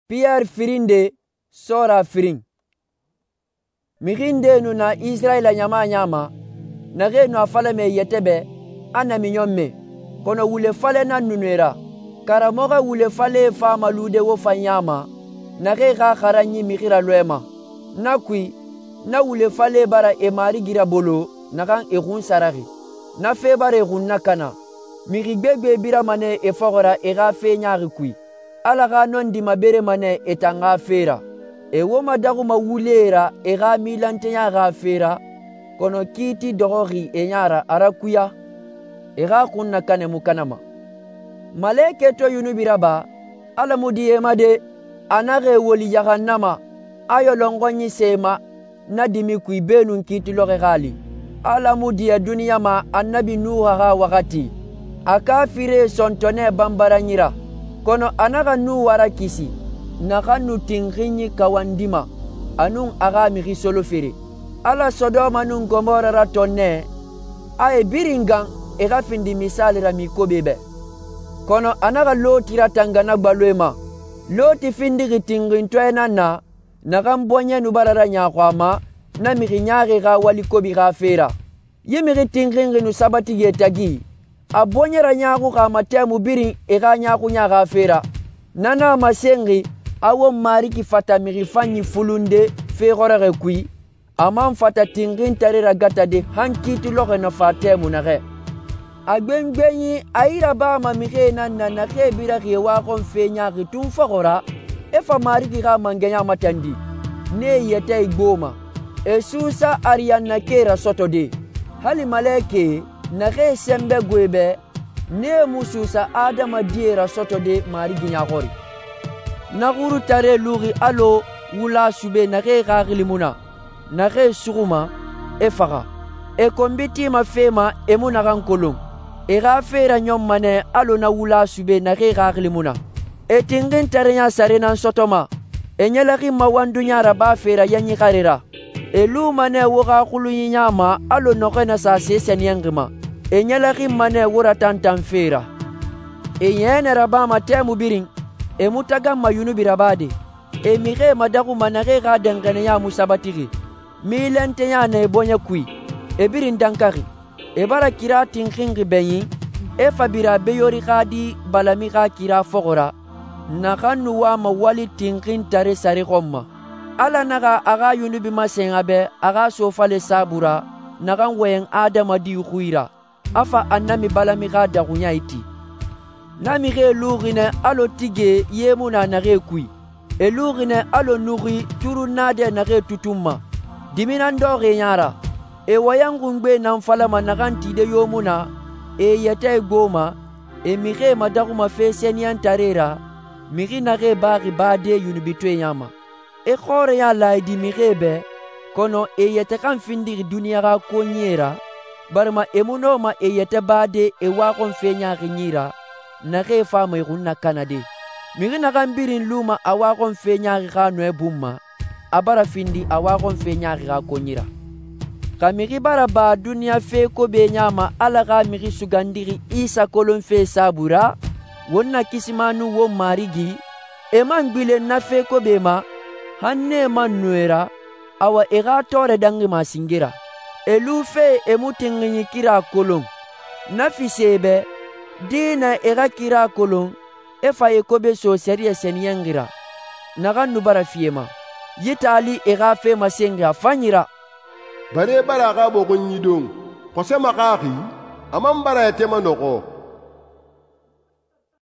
Pierre firinde sora firing. Mirinde nu na Israel nyama nyama na ge nu afale me yetebe ana minyomme kono wule fale na nunera karamoga wule fale fa malude wo fanyama na ge ga kharanyi mikira lwema na kui na wule fale bara e mari gira bolo na kan e gun sarari na fe bare gun nakana miri gbegbe bira mane e fogora e ga fe nyaari kui ala ga non di mabere mane etanga fera e wo madagu mawulera e ga milante nya ga fera kono kiti dogori e nyara arakuya e ga kunna kane mukanama maleke to yunubiraba ala mudi emade anare woli jahannama ayo longonyi sema nadimi kui benun kiti loge gali ala mudi ya dunia ma annabi nuha ga wakati akafire sontone bambaranyira kono anaga nu wara kisi naka nu tingrinyi kawandima anun aga miri solo fere ala Sodoma nun Gomora ratonne aye biringan ega findi misali ra mikobebe kono anaga loti ratangana gbalwema loti findi gitingin toena na naka mbonye nubarara nyakwama na miri nyari ga wali kobi ga fera yemiri tingringi nu sabati getagi abonyera nyaku ka matemu birin ega nyaku nyaga fera nana masengi awo mariki fata miri fanyi fulunde ferore kui amam fata tingin tarira gata de hankiti loge na fatemu nage agbengbenyi aira ba ma mire nanna na kebira rewa kon fenya ritun fagora efa mariki ga mangenya matandi ne yete igboma esusa ariana kera sotode hali maleke nage sembe gwebe ne mususa adama diera soto de mari ginyakori naguru tare luri alo wula sube nage gagilimuna nage suguma efaga e kombiti mafema emuna gankolong e gafera nyommane alo na wula sube nage gagilimuna e tingin tare nya sarena sotoma e nyalaki mawandunya raba fera yanyi karera e lumane woga khulu nyama alo nokena sa sesenyangima e nyalaki mane wura tantan fera e yene rabama temu biring e mutaga mayunu birabade e mire madagu manare ga dengene ya musabatiri milente ya ne bonya kui e birin dankari e bara kira tinkingi beyi e fabira beyori khadi balami ga kira fogora nakanu wa mawali tinkin tare sari gomma ala naga aga yunubi masenga be aga sofale sabura nagan wen adama di khuira afa annami balami ga dagunya iti nami ge lugine alo tige yemuna na ge kui e lugine alo nuri turu nade na ge tutumma diminan doge nyara e wayangungbe nan falama naganti de yomuna e yete goma e mige madagu ma fesenian tarera migi na ge bagi bade yunibitwe nyama e khore ya laidi migebe kono e yete kan findiri dunia ga konyera barma emuno ma e yete bade e wakon fenya ginyira na ge fama irunna kanade migi na gambirin luma awakon fenya ga no ebumma abara findi awakon fenya ga konyira kamigi bara ba dunia fe ko be nyama ala ga migi sugandiri isa kolon fe sabura wonna kisimanu wo marigi e man bile na fe ko be ma hanne man nuera awa ega tore dangi masingira elufe emutingi kira kolon nafisebe dina ega kira kolon efa ekobe so serie senyengira nagannu bara fiema yitali ega fe masenga fanyira bare bara ga bogon yidong kose makaki amam bara yetema noko